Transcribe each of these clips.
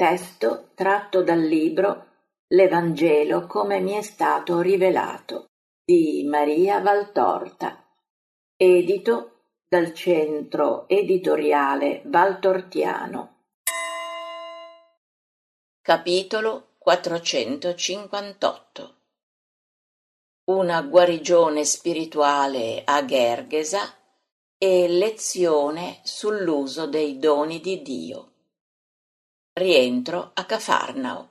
Testo tratto dal libro L'Evangelo come mi è stato rivelato di Maria Valtorta, edito dal Centro Editoriale Valtortiano. Capitolo 458. Una guarigione spirituale a Gergesa e lezione sull'uso dei doni di Dio. Rientro a Cafarnao.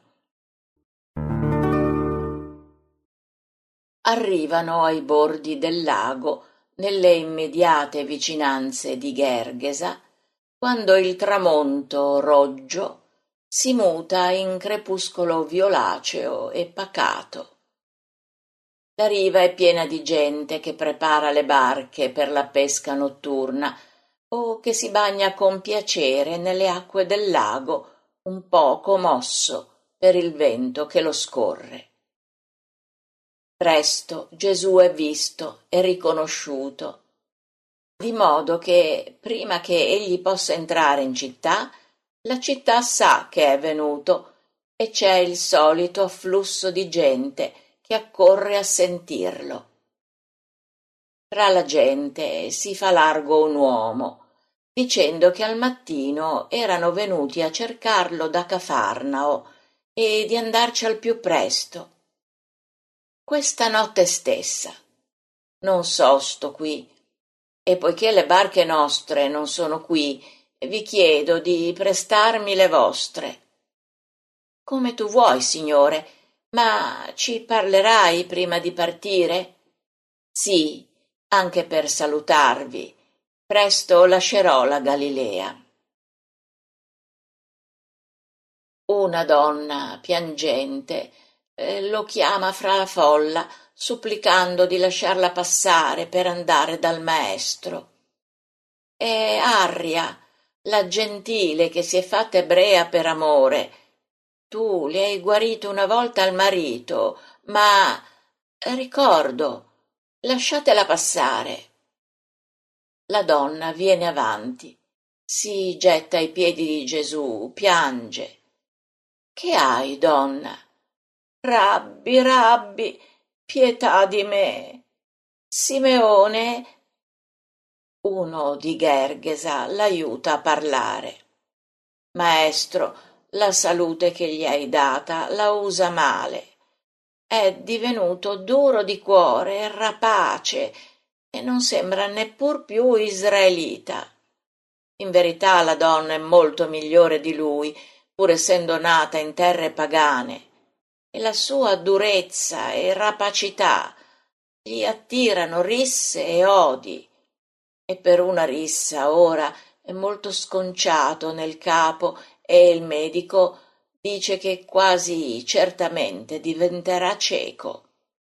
Arrivano ai bordi del lago, nelle immediate vicinanze di Gergesa, quando il tramonto roggio si muta in crepuscolo violaceo e pacato. La riva è piena di gente che prepara le barche per la pesca notturna o che si bagna con piacere nelle acque del lago, un poco mosso per il vento che lo scorre. Presto Gesù è visto e riconosciuto, di modo che, prima che egli possa entrare in città, la città sa che è venuto e c'è il solito afflusso di gente che accorre a sentirlo. Tra la gente si fa largo un uomo, dicendo che al mattino erano venuti a cercarlo da Cafarnao e di andarci al più presto. Questa notte stessa. Non sto qui, e poiché le barche nostre non sono qui, vi chiedo di prestarmi le vostre. Come tu vuoi, Signore, ma ci parlerai prima di partire? Sì, anche per salutarvi. Presto lascerò la Galilea. Una donna piangente lo chiama fra la folla, supplicando di lasciarla passare per andare dal maestro. È Arria, la gentile che si è fatta ebrea per amore. Tu le hai guarito una volta il marito, ma ricordo, lasciatela passare. La donna viene avanti, si getta ai piedi di Gesù, piange. Che hai, donna? Rabbi, rabbi, pietà di me. Simeone, uno di Gergesa, l'aiuta a parlare. Maestro, la salute che gli hai data la usa male. È divenuto duro di cuore e rapace e non sembra neppur più israelita. In verità la donna è molto migliore di lui, pur essendo nata in terre pagane, e la sua durezza e rapacità gli attirano risse e odi, e per una rissa ora è molto sconciato nel capo e il medico dice che quasi certamente diventerà cieco.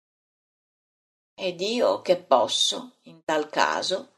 Ed io che posso in tal caso?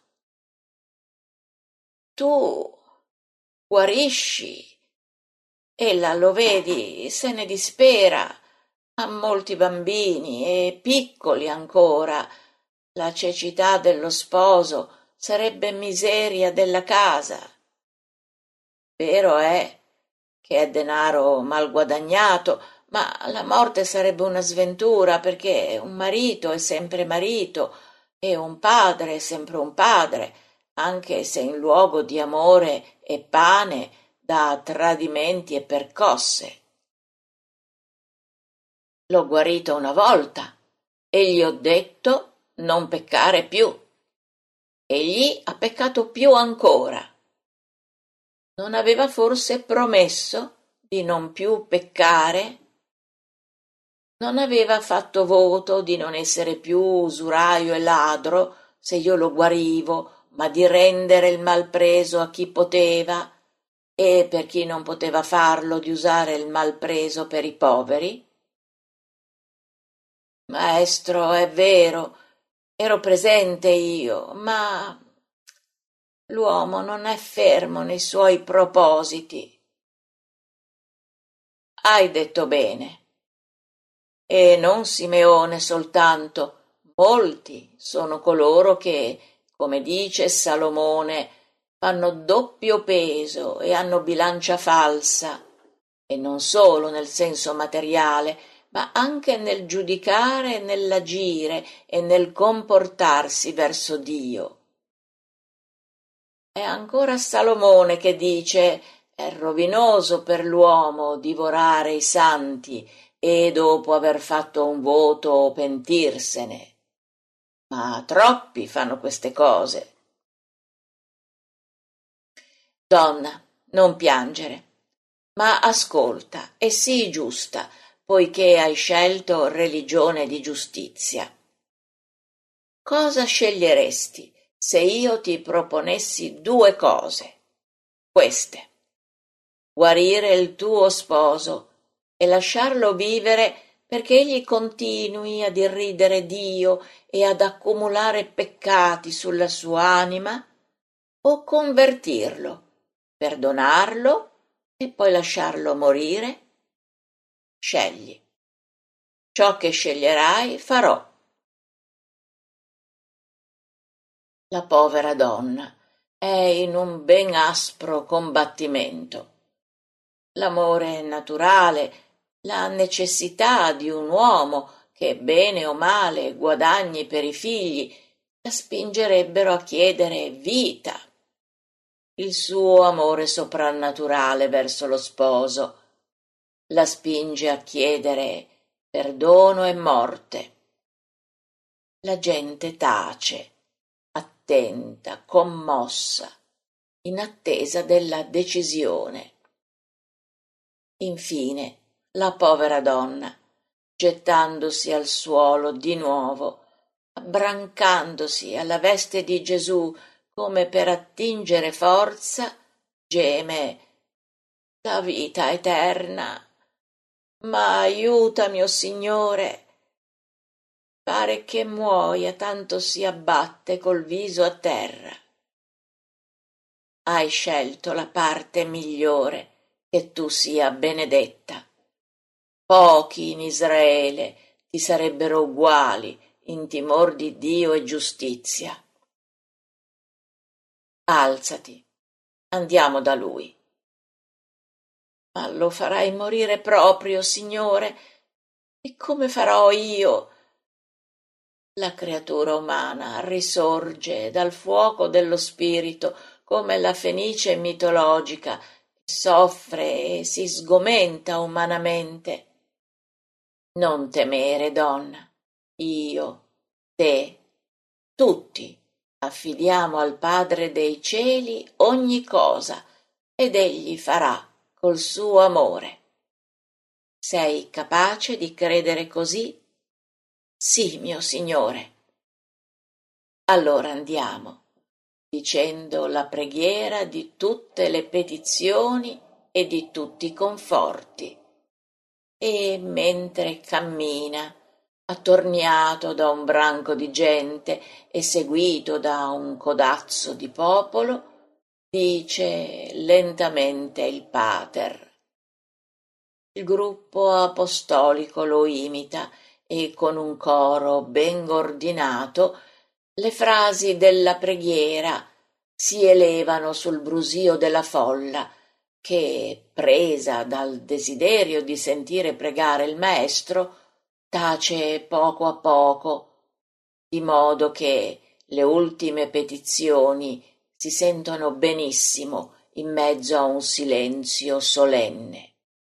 Tu guarisci. Ella, lo vedi, se ne dispera, ha molti bambini e piccoli ancora. La cecità dello sposo sarebbe miseria della casa. Vero è che è denaro mal guadagnato, ma la morte sarebbe una sventura, perché un marito è sempre marito e un padre è sempre un padre, anche se in luogo di amore e pane da tradimenti e percosse. L'ho guarito una volta e gli ho detto non peccare più. Egli ha peccato più ancora. Non aveva forse promesso di non più peccare? Non aveva fatto voto di non essere più usuraio e ladro se io lo guarivo, ma di rendere il mal preso a chi poteva, e per chi non poteva farlo di usare il mal preso per i poveri? Maestro, è vero, ero presente io, ma l'uomo non è fermo nei suoi propositi. Hai detto bene. E non Simeone soltanto, molti sono coloro che, come dice Salomone, fanno doppio peso e hanno bilancia falsa, e non solo nel senso materiale, ma anche nel giudicare, nell'agire e nel comportarsi verso Dio. È ancora Salomone che dice: «È rovinoso per l'uomo divorare i santi e dopo aver fatto un voto pentirsene». Ma troppi fanno queste cose. Donna, non piangere, ma ascolta e sii giusta, poiché hai scelto religione di giustizia. Cosa sceglieresti se io ti proponessi due cose? Queste: guarire il tuo sposo e lasciarlo vivere perché egli continui ad irridere Dio e ad accumulare peccati sulla sua anima, o convertirlo, perdonarlo e poi lasciarlo morire? Scegli. Ciò che sceglierai farò. La povera donna è in un ben aspro combattimento. L'amore naturale, la necessità di un uomo che, bene o male, guadagni per i figli, la spingerebbero a chiedere vita. Il suo amore soprannaturale verso lo sposo la spinge a chiedere perdono e morte. La gente tace, attenta, commossa, in attesa della decisione. Infine, la povera donna, gettandosi al suolo di nuovo, abbrancandosi alla veste di Gesù come per attingere forza, geme: «La vita eterna! Ma aiutami, o Signore!» Pare che muoia, tanto si abbatte col viso a terra. Hai scelto la parte migliore, che tu sia benedetta. Pochi in Israele ti sarebbero uguali in timor di Dio e giustizia. Alzati, andiamo da lui. Ma lo farai morire proprio, Signore? E come farò io? La creatura umana risorge dal fuoco dello spirito come la fenice mitologica, soffre e si sgomenta umanamente. Non temere, donna, io, te, tutti affidiamo al Padre dei cieli ogni cosa ed egli farà col suo amore. Sei capace di credere così? Sì, mio Signore. Allora andiamo, dicendo la preghiera di tutte le petizioni e di tutti i conforti. E mentre cammina, attorniato da un branco di gente e seguito da un codazzo di popolo, dice lentamente il Pater. Il gruppo apostolico lo imita e con un coro ben ordinato le frasi della preghiera si elevano sul brusio della folla che, presa dal desiderio di sentire pregare il maestro, tace poco a poco, di modo che le ultime petizioni si sentono benissimo in mezzo a un silenzio solenne.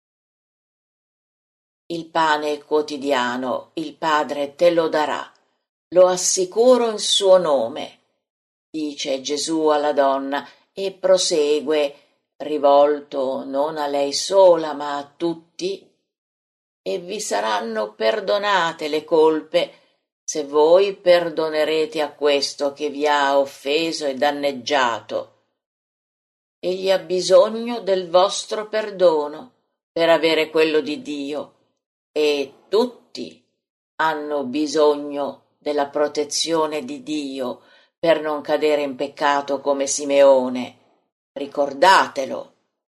Il pane quotidiano il Padre te lo darà, lo assicuro in suo nome, dice Gesù alla donna e prosegue, rivolto non a lei sola ma a tutti: e vi saranno perdonate le colpe se voi perdonerete a questo che vi ha offeso e danneggiato. Egli ha bisogno del vostro perdono per avere quello di Dio, e tutti hanno bisogno della protezione di Dio per non cadere in peccato come Simeone. Ricordatelo.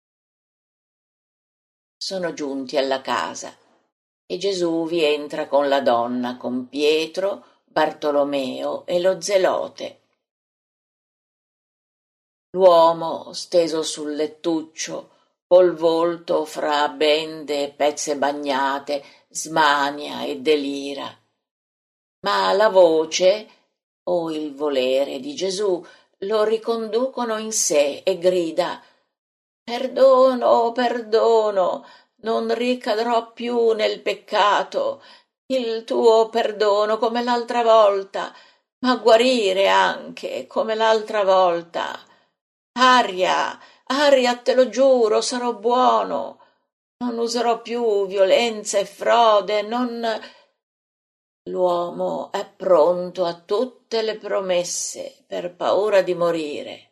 Sono giunti alla casa e Gesù vi entra con la donna, con Pietro, Bartolomeo e lo zelote. L'uomo, steso sul lettuccio, col volto fra bende e pezze bagnate, smania e delira. Ma la voce o il volere di Gesù lo riconducono in sé e grida: «Perdono, perdono, non ricadrò più nel peccato, il tuo perdono come l'altra volta, ma guarire anche come l'altra volta. Aria, aria, te lo giuro, sarò buono, non userò più violenza e frode, non...» L'uomo è pronto a tutte le promesse per paura di morire.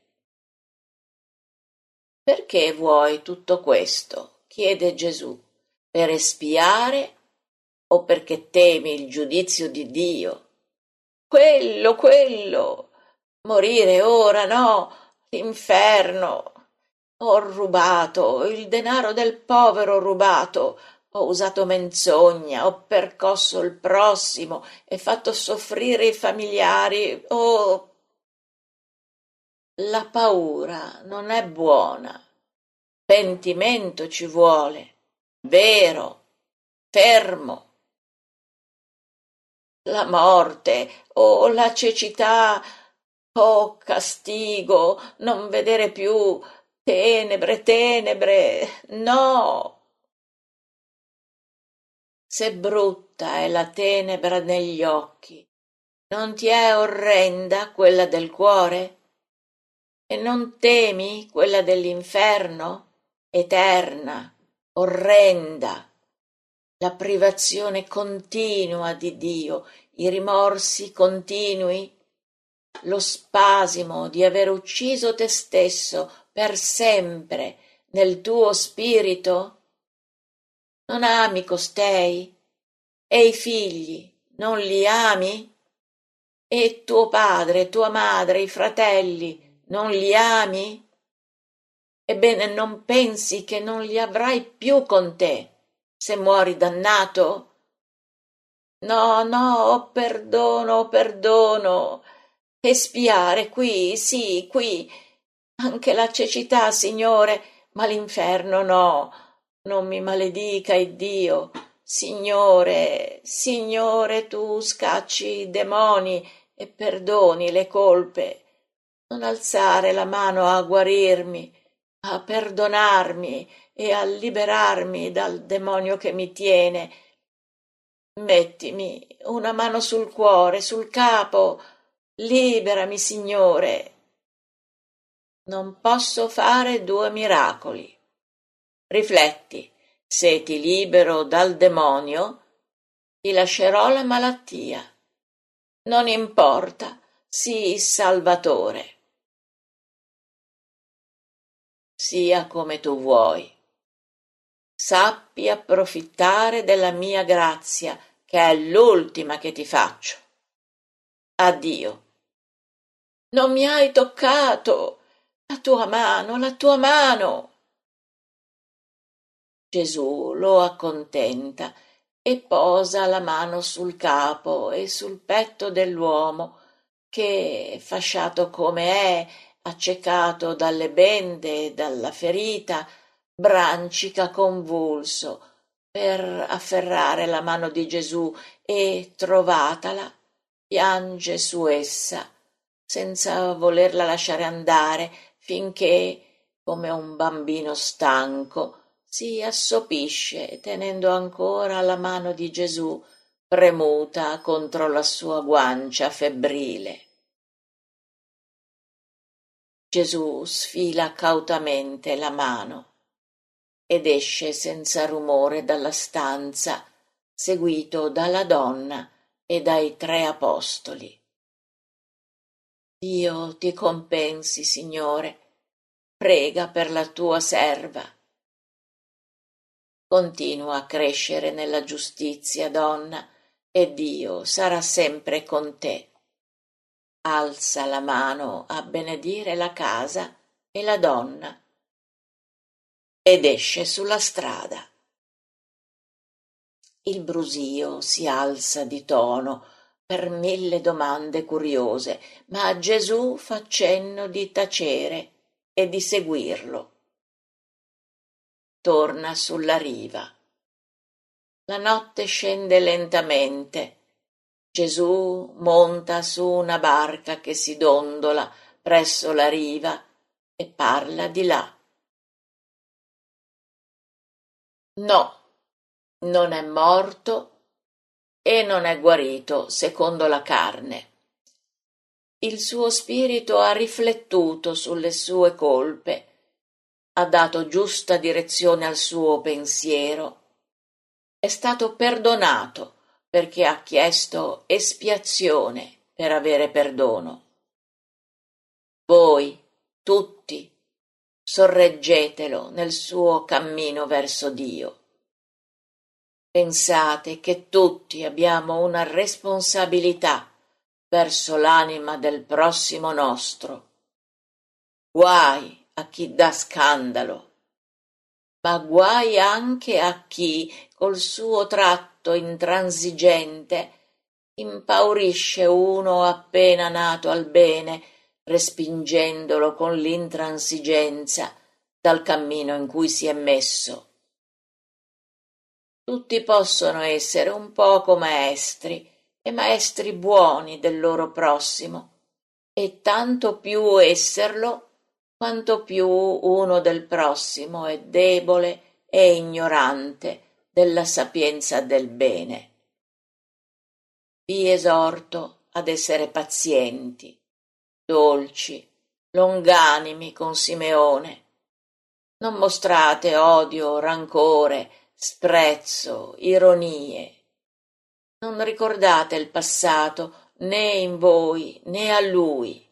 «Perché vuoi tutto questo?» chiede Gesù. «Per espiare o perché temi il giudizio di Dio?» Quello! Morire ora, no! L'inferno! Ho rubato, il denaro del povero ho rubato, ho usato menzogna, ho percosso il prossimo e fatto soffrire i familiari. Oh, la paura non è buona. Pentimento ci vuole, vero, fermo. La morte, o la cecità, oh castigo, non vedere più, tenebre, tenebre, no. Se brutta è la tenebra negli occhi, non ti è orrenda quella del cuore? E non temi quella dell'inferno? Eterna, orrenda, la privazione continua di Dio, i rimorsi continui, lo spasimo di aver ucciso te stesso per sempre nel tuo spirito? Non ami costei? E i figli, non li ami? E tuo padre, tua madre, i fratelli, non li ami? Ebbene, non pensi che non li avrai più con te se muori dannato? No, no, oh perdono. Espiare qui, sì, qui. Anche la cecità, Signore, ma l'inferno no. Non mi maledica Iddio. Signore, Signore, tu scacci i demoni e perdoni le colpe. Non alzare la mano a guarirmi, a perdonarmi e a liberarmi dal demonio che mi tiene. Mettimi una mano sul cuore, sul capo, liberami, Signore. Non posso fare 2 miracoli. Rifletti, se ti libero dal demonio, ti lascerò la malattia. Non importa, sii Salvatore. Sia come tu vuoi. Sappi approfittare della mia grazia, che è l'ultima che ti faccio. Addio. Non mi hai toccato! La tua mano, la tua mano! Gesù lo accontenta e posa la mano sul capo e sul petto dell'uomo che, fasciato come è, accecato dalle bende e dalla ferita, brancica convulso per afferrare la mano di Gesù e, trovatala, piange su essa, senza volerla lasciare andare finché, come un bambino stanco, si assopisce tenendo ancora la mano di Gesù premuta contro la sua guancia febbrile. Gesù sfila cautamente la mano ed esce senza rumore dalla stanza, seguito dalla donna e dai 3 apostoli. Dio ti compensi, Signore, prega per la tua serva. Continua a crescere nella giustizia, donna, e Dio sarà sempre con te. Alza la mano a benedire la casa e la donna ed esce sulla strada. Il brusio si alza di tono per 1000 domande curiose, ma Gesù fa cenno di tacere e di seguirlo. torna sulla riva. La notte scende lentamente. Gesù monta su una barca che si dondola presso la riva e parla di là. No, non è morto e non è guarito secondo la carne. Il suo spirito ha riflettuto sulle sue colpe, ha dato giusta direzione al suo pensiero, è stato perdonato perché ha chiesto espiazione per avere perdono. Voi, tutti, sorreggetelo nel suo cammino verso Dio. Pensate che tutti abbiamo una responsabilità verso l'anima del prossimo nostro. Guai a chi dà scandalo, ma guai anche a chi, col suo tratto intransigente, impaurisce uno appena nato al bene, respingendolo con l'intransigenza dal cammino in cui si è messo. Tutti possono essere un poco maestri, e maestri buoni del loro prossimo, e tanto più esserlo quanto più uno del prossimo è debole e ignorante della sapienza del bene. Vi esorto ad essere pazienti, dolci, longanimi con Simeone. Non mostrate odio, rancore, sprezzo, ironie. Non ricordate il passato né in voi né a lui.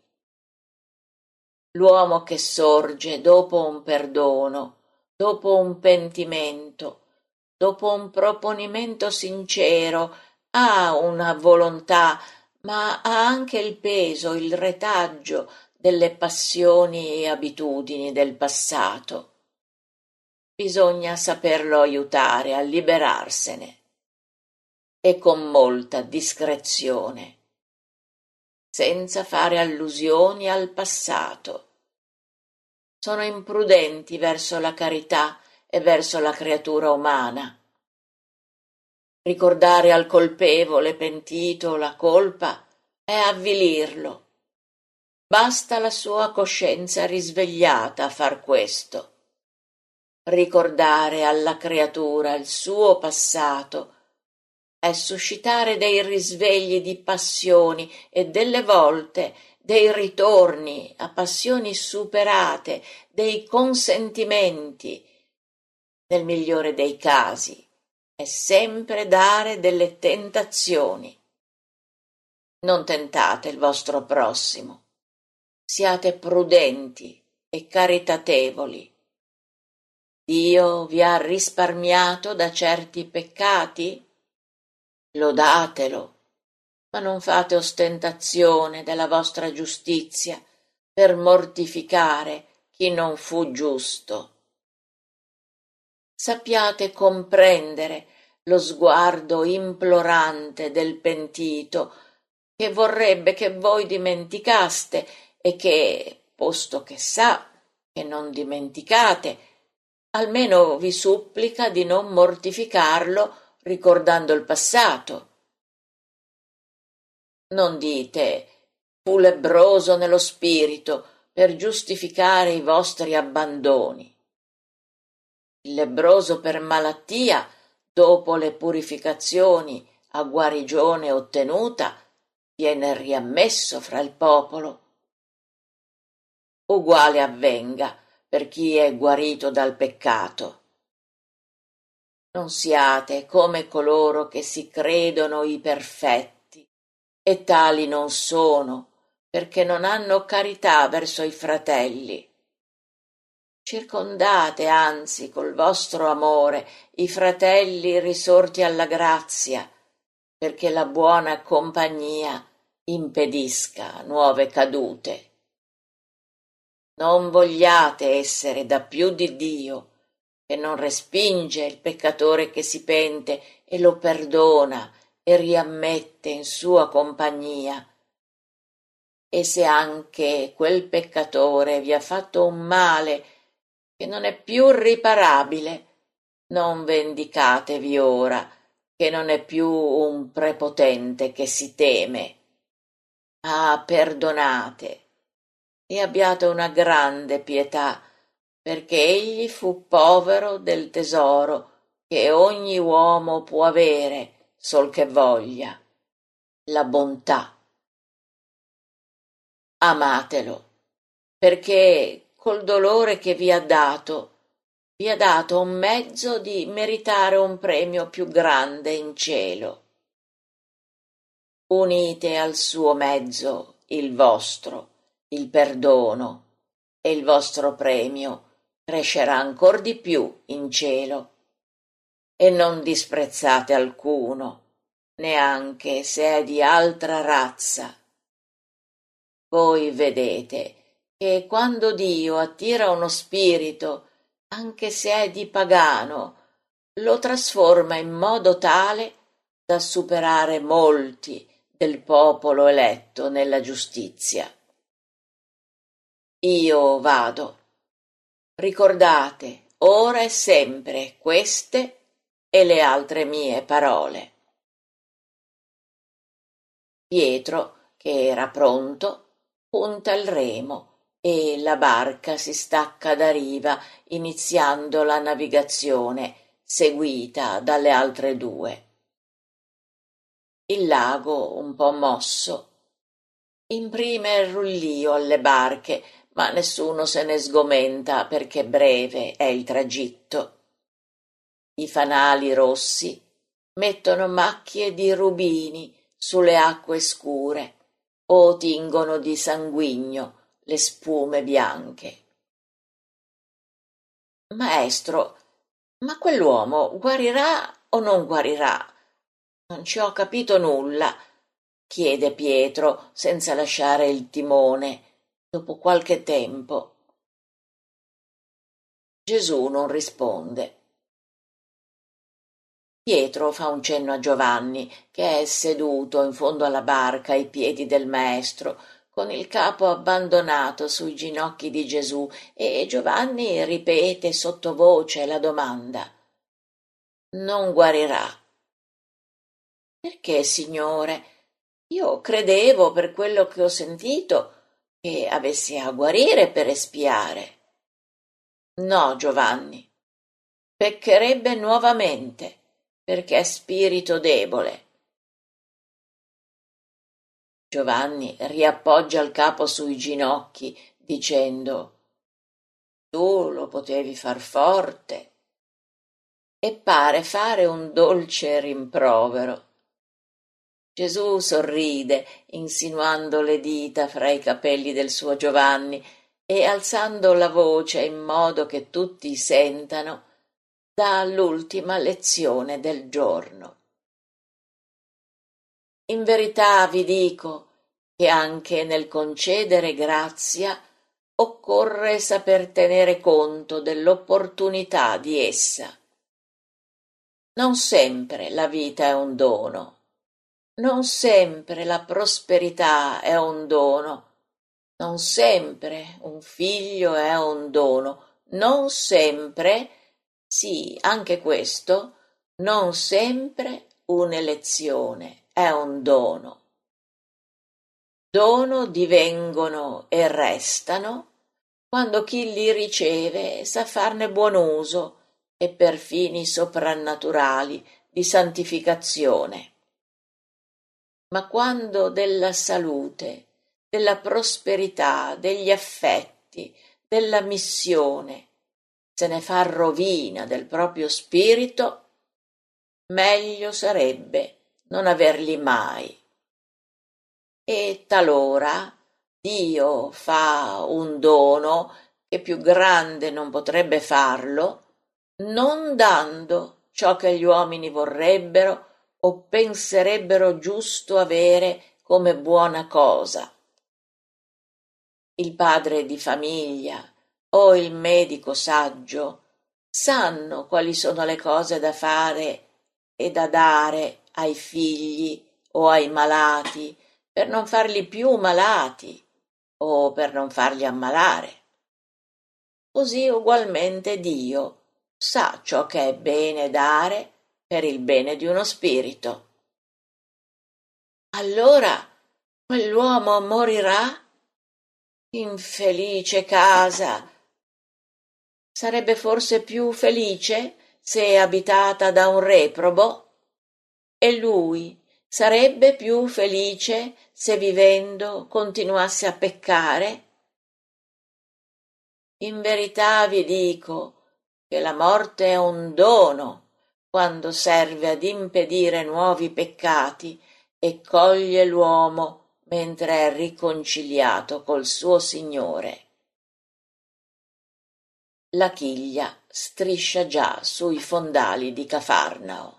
L'uomo che sorge dopo un perdono, dopo un pentimento, dopo un proponimento sincero, ha una volontà, ma ha anche il peso, il retaggio delle passioni e abitudini del passato. Bisogna saperlo aiutare a liberarsene, e con molta discrezione, senza fare allusioni al passato. Sono imprudenti verso la carità e verso la creatura umana. Ricordare al colpevole pentito la colpa è avvilirlo. Basta la sua coscienza risvegliata a far questo. Ricordare alla creatura il suo passato è suscitare dei risvegli di passioni e delle volte dei ritorni a passioni superate, dei consentimenti. Nel migliore dei casi è sempre dare delle tentazioni. Non tentate il vostro prossimo. Siate prudenti e caritatevoli. Dio vi ha risparmiato da certi peccati? Lodatelo, ma non fate ostentazione della vostra giustizia per mortificare chi non fu giusto. Sappiate comprendere lo sguardo implorante del pentito che vorrebbe che voi dimenticaste e che, posto che sa che non dimenticate, almeno vi supplica di non mortificarlo ricordando il passato. Non dite fu lebbroso nello spirito per giustificare i vostri abbandoni. Il lebbroso per malattia, dopo le purificazioni a guarigione ottenuta, viene riammesso fra il popolo. Uguale avvenga per chi è guarito dal peccato. Non siate come coloro che si credono i perfetti, e tali non sono, perché non hanno carità verso i fratelli. Circondate anzi col vostro amore i fratelli risorti alla grazia, perché la buona compagnia impedisca nuove cadute. Non vogliate essere da più di Dio, che non respinge il peccatore che si pente e lo perdona e riammette in sua compagnia. E se anche quel peccatore vi ha fatto un male, che non è più riparabile. Non vendicatevi ora, che non è più un prepotente che si teme. Ah, perdonate e abbiate una grande pietà, perché egli fu povero del tesoro che ogni uomo può avere, sol che voglia, la bontà. Amatelo, perché col dolore che vi ha dato un mezzo di meritare un premio più grande in cielo. Unite al suo mezzo il vostro, il perdono, e il vostro premio crescerà ancor di più in cielo. E non disprezzate alcuno, neanche se è di altra razza. Voi vedete che quando Dio attira uno spirito, anche se è di pagano, lo trasforma in modo tale da superare molti del popolo eletto nella giustizia. Io vado. Ricordate ora e sempre queste e le altre mie parole. Pietro, che era pronto, punta il remo e la barca si stacca da riva, iniziando la navigazione, seguita dalle altre due. Il lago, un po' mosso, imprime il rullio alle barche, ma nessuno se ne sgomenta perché breve è il tragitto. I fanali rossi mettono macchie di rubini sulle acque scure o tingono di sanguigno le spume bianche. Maestro, ma quell'uomo guarirà o non guarirà? Non ci ho capito nulla, chiede Pietro senza lasciare il timone, dopo qualche tempo. Gesù non risponde. Pietro fa un cenno a Giovanni, che è seduto in fondo alla barca ai piedi del maestro, con il capo abbandonato sui ginocchi di Gesù, e Giovanni ripete sottovoce la domanda. Non guarirà. Perché, Signore? Io credevo, per quello che ho sentito, che avessi a guarire per espiare. No, Giovanni, peccherebbe nuovamente, perché è spirito debole. Giovanni riappoggia il capo sui ginocchi, dicendo: Tu lo potevi far forte. E pare fare un dolce rimprovero. Gesù sorride, insinuando le dita fra i capelli del suo Giovanni e alzando la voce in modo che tutti sentano, dà l'ultima lezione del giorno. In verità vi dico che anche nel concedere grazia occorre saper tenere conto dell'opportunità di essa. Non sempre la vita è un dono. Non sempre la prosperità è un dono, non sempre un figlio è un dono, non sempre, sì, anche questo, non sempre un'elezione è un dono. Dono divengono e restano quando chi li riceve sa farne buon uso e per fini soprannaturali di santificazione. Ma quando della salute, della prosperità, degli affetti, della missione se ne fa rovina del proprio spirito, meglio sarebbe non averli mai. E talora Dio fa un dono che più grande non potrebbe farlo, non dando ciò che gli uomini vorrebbero o penserebbero giusto avere come buona cosa. Il padre di famiglia o il medico saggio sanno quali sono le cose da fare e da dare ai figli o ai malati per non farli più malati o per non farli ammalare. così ugualmente Dio sa ciò che è bene dare per il bene di uno spirito. Allora quell'uomo morirà? Infelice casa! Sarebbe forse più felice se abitata da un reprobo? E lui sarebbe più felice se vivendo continuasse a peccare? In verità vi dico che la morte è un dono quando serve ad impedire nuovi peccati e coglie l'uomo mentre è riconciliato col suo Signore. La chiglia striscia già sui fondali di Cafarnao.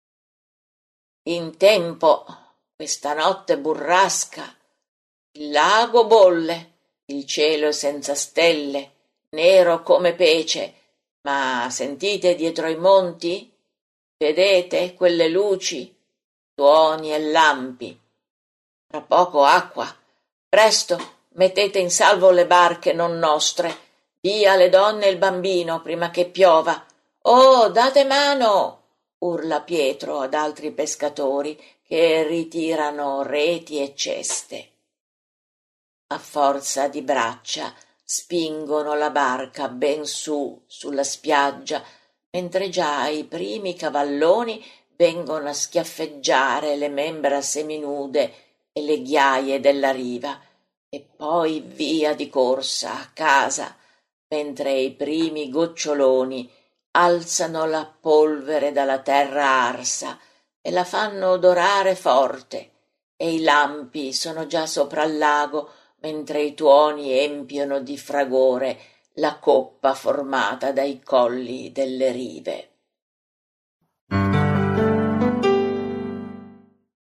In tempo, questa notte burrasca, il lago bolle, il cielo è senza stelle, nero come pece, ma sentite dietro i monti? Vedete quelle luci, tuoni e lampi? Tra poco acqua. Presto, mettete in salvo le barche non nostre. Via le donne e il bambino prima che piova. Oh, date mano! Urla Pietro ad altri pescatori che ritirano reti e ceste. A forza di braccia spingono la barca ben su sulla spiaggia, mentre già i primi cavalloni vengono a schiaffeggiare le membra seminude e le ghiaie della riva, e poi via di corsa a casa, mentre i primi goccioloni alzano la polvere dalla terra arsa e la fanno odorare forte, e i lampi sono già sopra il lago, mentre i tuoni empiono di fragore la coppa formata dai colli delle rive.